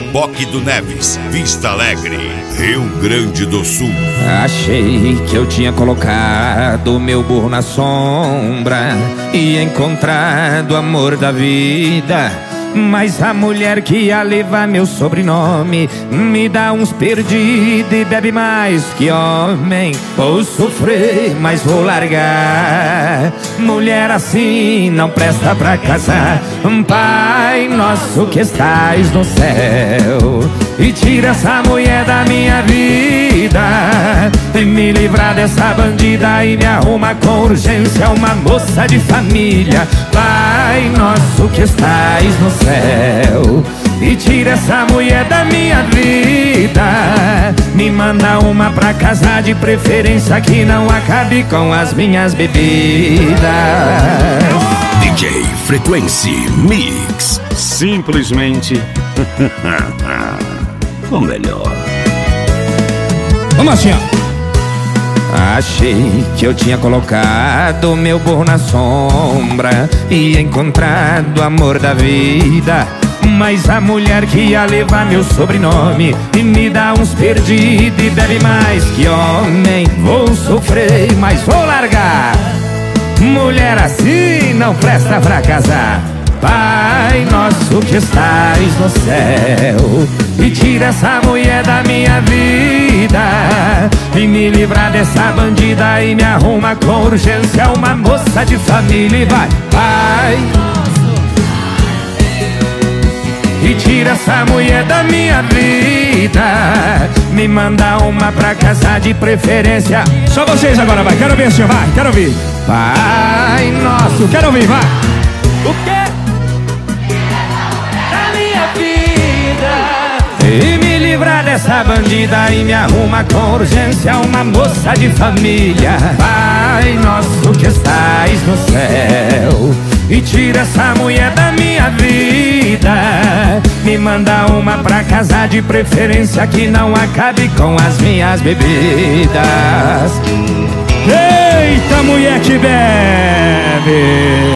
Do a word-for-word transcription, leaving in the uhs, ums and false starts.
Oiapoque do Neves, Vista Alegre, Rio Grande do Sul. Achei que eu tinha colocado meu burro na sombra e encontrado o amor da vida, mas a mulher que ia levar meu sobrenome me dá uns perdidos e bebe mais que homem. Vou sofrer, mas vou largar. Mulher assim não presta pra casar. Pai nosso que estás no céu, e tira essa mulher da minha vida, e me livrar dessa bandida e me arruma com urgência uma moça de família. Pai nosso que estás no céu, e tira essa mulher da minha vida, me manda uma pra casar, de preferência que não acabe com as minhas bebidas. D J Frequency Mix. Simplesmente o melhor. Vamos assim, ó. Achei que eu tinha colocado meu burro na sombra e encontrado o amor da vida, mas a mulher que ia levar meu sobrenome e me dá uns perdidos e bebe mais que homem. Vou sofrer, mas vou largar. Mulher assim não presta pra casar. Pai nosso que estás no céu, e tira essa mulher da minha vida, e me livra dessa bandida e me arruma com urgência uma moça de família. E vai, pai, e tira essa mulher da minha vida, me manda uma pra casar, de preferência. Só vocês agora, vai, quero ver, senhor, vai, quero ouvir. Pai nosso, Quero ouvir, vai. o quê? Da minha vida, e me livrar dessa bandida e me arruma com urgência uma moça de família. Pai nosso que estás no céu, e tira essa mulher da minha vida, me manda uma pra casar, de preferência que não acabe com as minhas bebidas. Eita, mulher que bebe.